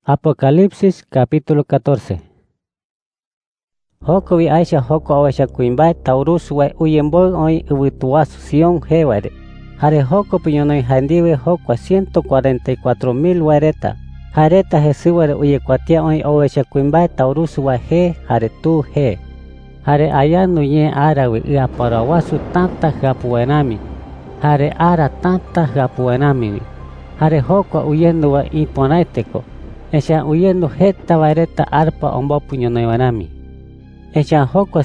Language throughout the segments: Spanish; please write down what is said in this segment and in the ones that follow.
Apocalipsis capítulo 14. Hokovi Aisha hoko awasha kuimbai taurus wai uyemboy oi ubutuasu Sion heware. Hare hoko piñonoi handiwe hoko 144,000 waireta. Hareta jesuware uyekuatia oi awasha kuimbai taurus wai he hare tu he. Hare ayanu ye arawi ia parawasu tanta gapuenami. Hare ara tanta gapuenami. Hare hoko uyendo wa imponaiteko. Echa huyendo heta vaireta arpa ombo puñonoi wanami. Echa hoko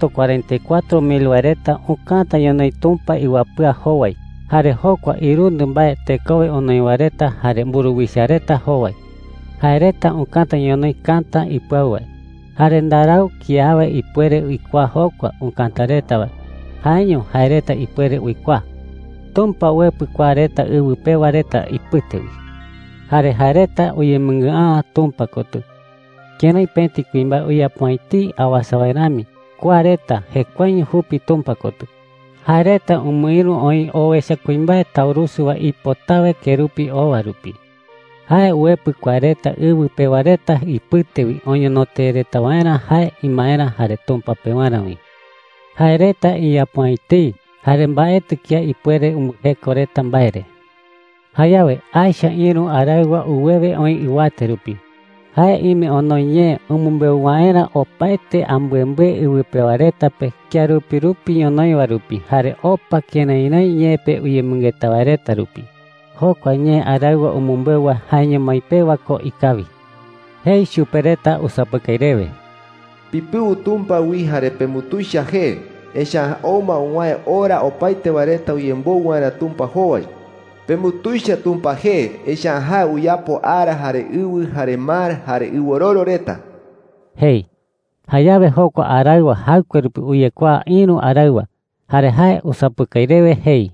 144,000 vaireta unkanta yonoi tumpa iwapua howai. Hare hoko irundu mbae tekowe onoi vareta hare mburuwishareta howai. Hareta unkanta yonoi kanta ipuawai. Hare ndarau kiawe ipuere uikua hoko unkantareta wa. Haño hareta ipuere uikua. Tumpa wepu kuareta uwupe vareta iputewi. Hare hareta uyemungaa tumpa kotu. Kienoi penti kuimba uyapuaiti awasawairami. Kuareta hekuaño hupi tumpa kotu. Hareta umuiru oi owesha kuimba taurusu wa ipotawe kerupi owarupi. Hae uepu kuareta uwu pewareta iputewi oño notereta waera hae imaera hare tumpa pewarami. Hareta iyapuaiti hare mbaetu kia ipuere umuhekoreta mbaere. Hayawe Aisha iru aragua uwebe oi iwaterupi. Hae ime onoye umumbeuwaera opaete ambuembe uwepewaretape kia rupi yonoi warupi. Hare opa kienainoi yepe uyemungeta wareta rupi. Hokwa nye aragua umumbewa haño maipewa ko ikavi. Hei supereta usapakairebe. Pipu utumpa wi hare pemutuisha he. Esha oma unwae ora opaite wareta uyembo wara tumpa howai. Pemutuisha tumpa he, esha ha uyapo ara hare uwu hare mar hare uwororo reta. Hei, hayabe hoko aragua hakuerupi uyekua inu aragua, hare hae usapukairewe hei.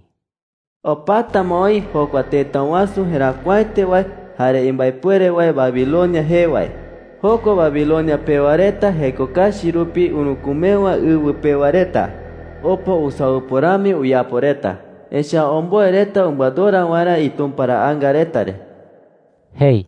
Opata moi hoko ateta wasu herakuaite wai, hare imbaipuere wai Babilonia he wai. Hoko Babilonia pewareta heko kashirupi unukumewa uwu pewareta. Opo usauporami uyaporeta. Esha ombo ereta umbadora wara itumpara angaretare. Hei.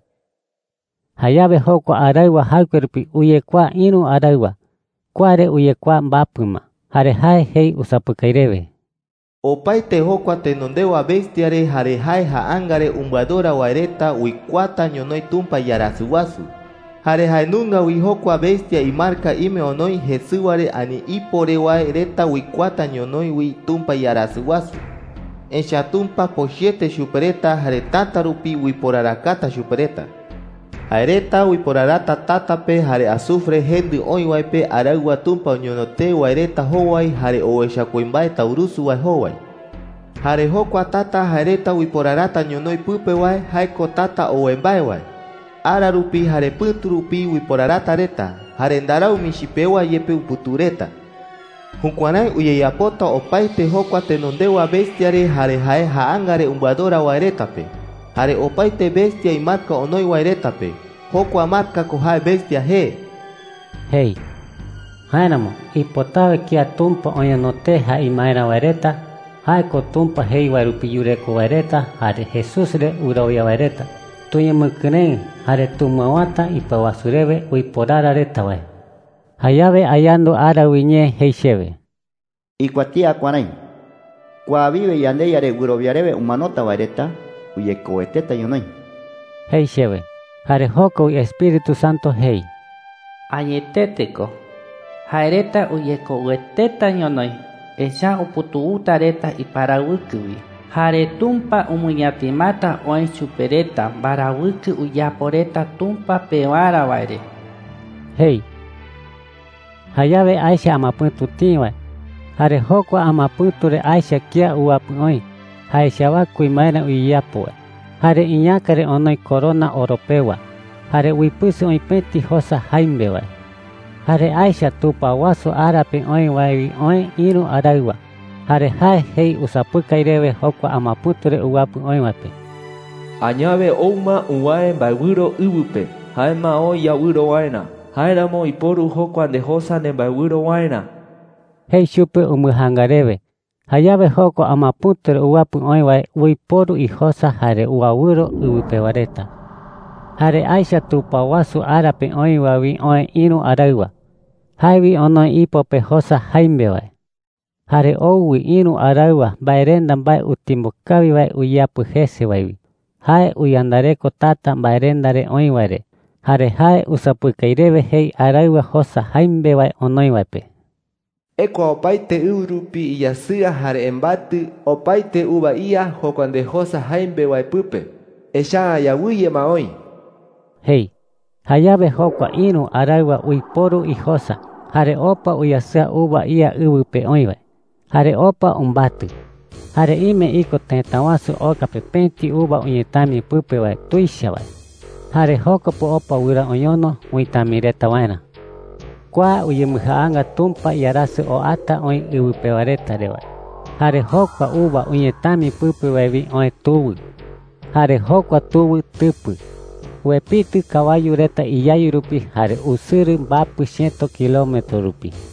Hayabe hoko aragua hakuerupi uyekua inu aragua. Kuare uyekua mbapuma. Hare hae hei usapukairewe. Opaite hoko atenondewa bestiare hare hae haangare umbadora wareta uikwata nyonoi tumpa yarasuwasu. Hare hae nunga wihokwa bestia imarka ime onoi jesuare ani ipore wareta uikwata nyonoi wi tumpa yarasuwasu. Esha tumpa pochete supereta hare tatarupi wiporarakata supereta. Hareta wiporarata tatape hare azufre hendu oiwaipe aragua tumpa onyonote waireta howai hare oesha kuimbae taurusu wai howai. Hare hokwa tata hareta wiporarata nyonoi pupe wai haiko tata oembae wai. Ararupi hare puturupi wiporarata reta hare ndarau mishipewa yepe uputureta. Hukuanai uyeyapota opaite hokwa tenondewa bestiare hare hae haangare umbadora wairetape. Hare opaite bestia imarka onoi wairetape. Hokwa marka kohae bestia he. Hei. Haenamo, ipotawe kia tumpa oñonote ha imaera waireta. Haeko tumpa hei wairupi yureko waireta. Hare Jesus re urawia waireta. Tuyemukinen hare tumawata ipawasurebe uiporara reta wai. Hayabe ayando arawiñe heishebe. Ikuatia kuanai. Kuavive yandeyare guroviarebe umanota waireta uyekoeteta yonoi. Heishebe. Hare hoko Espíritu Santo hei. Ayeteteko. Haereta uyekoeteta yonoi. Esha uputuuta reta iparawukiwi. Hare tumpa umuyatimata oi supereta barawuki uyaporeta tumpa pewara waire. Hei. Hayabe Aisha amapuntu tiwa. Hare hoko amapunture Aisha kia uapuoi. Haishawa kuimaira uyapoe. Hare iñakare onoi corona oropewa. Hare wipusi oi peti hosa haimbewa. Hare Aisha tupa waso arape oi waiwi oi iru aragua. Hare hae hei usapukairewe hoko amapunture uapu oi wape. Añabe ouma uwae baiwiro uwupe. Haema o yawiro waina. Haeramo iporu hoko andehosa ne baiwiro waina. Hei shupe umuhangarebe. Hayabe hoko amapunture uapu oiwai uiporu ihosa hare uawuro uwipewareta. Hare aisha tupawasu arape oiwawi oe inu araiwa. Haiwi ono ipope hosa haimbewae. Hare ouwi inu araiwa bairenda bai utimbukawi wai uyapu hese waiwi. Hae uyandareko tata bairendare oiware. Hare hae usapukairewe hei araiwa hosa haimbewae onoiwape. Eko opaite urupi iyasia hare embatu opaite uba iya hokwande hosa haimbewae pupe. Esha ayawiye maoi. Hei, hayabe hokwa inu araiwa uiporu ihosa. Hare opa uyasia uba iya ubupe oiwae. Hare opa umbatu. Hare ime iko tetawasu okape penti uba unyetami pupe wae tuisha wae. Hare hokopu opa wira onyono uitamireta waena. Kwa uyemuhaanga tumpa yarasu o ata oin ubupe wareta rewa. Hare hokwa uba unyetami pupe wae oe tuwu. Hare hokwa tuwu tupu. Wepitu kawayu reta iyayu rupi hare usuru bapu 100 kilometro rupi.